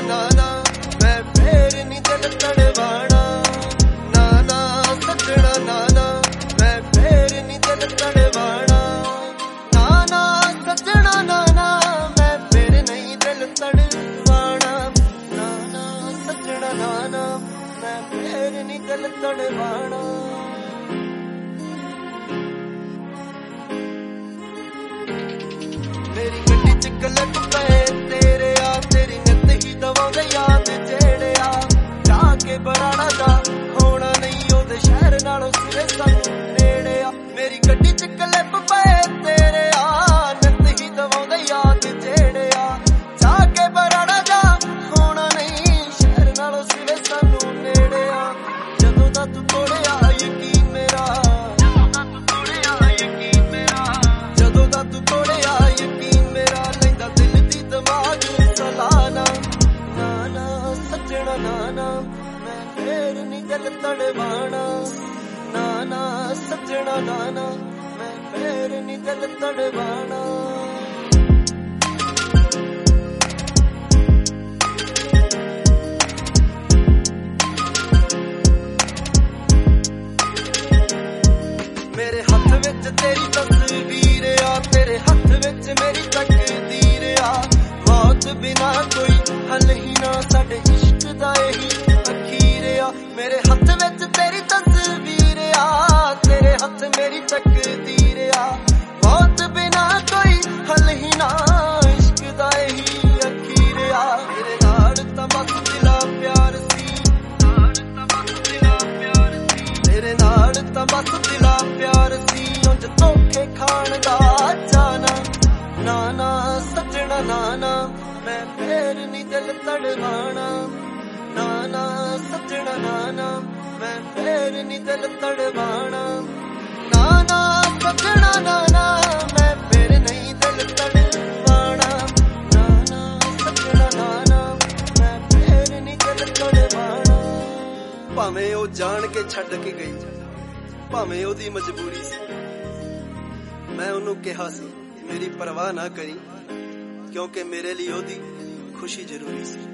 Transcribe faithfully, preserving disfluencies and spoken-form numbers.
ना ना मैं फेर नी दिल तड़वाना, ना ना सजना ना ना मैं फेर नी दिल तड़वाना, ना ना सजना ना ना मैं फेर नहीं दिल तड़वाना, ना ना सजना ना ना मैं फेर नी दिल तड़वाना। मेरी गड्डी च कलट पे तेरे आ, तेरी नित ही दवांदे याद जेड़े आ, जाके बराड़ा दा होना नहीं ओदे शहर नालों सिरे सानू नेड़े आ। मेरी गड्डी च कलट पे तेरे आ, नित ही दवांदे याद जेड़े आ, जाके बराड़ा दा होना नहीं शहर नालों सिरे सानू नेड़े आ। जदों दा तू तोड़िया यकीन मेरा, जदों दा तू तोड़िया यकीन मेरा, जदों दा तू तोड़िया यकीन मेरा, लैंदा दिल दी दिमाग सलाना, ना ना सजना ना ना मैं फेर नी दिल तड़वाना, ना ना सजना ना ना मैं फेर नी दिल तड़वाना। मेरे हथ विच तेरी तस्वीर आ, तेरे हथ विच मेरी तकदीर आ, मौत बिना कोई हल ही ना साडे इश्क दा यही अखीर आ। मेरे हथ विच तेरी तस्वीर आ, तेरे हथ मेरी तकदीर आ, मौत बिना कोई हल ही ना इश्क दा यही अखीर आ। तेरे नाल तां बस दिला प्यार सी, नाल तां बस दिला प्यार सी, तेरे नाल तां बस दिला प्यार सी, उंज धोखे खान दा जाना, ना ना सजना ना ना मैं फेर नी दिल तड़वाना, ना ना सजना ना ना मैं फेर नी दिल तड़वाना, ना ना सजना ना ना मैं फेर नहीं दिल तड़वाना, ना ना सजना ना ना मैं फेर नी दिल तड़वाना। भावें ओ जान के छड्ड के गई, भावें ओदी मजबूरी सी, मैं ओनू कहा सी मेरी परवाह ना करी, क्योंकि मेरे लिए ओदी खुशी जरूरी सी।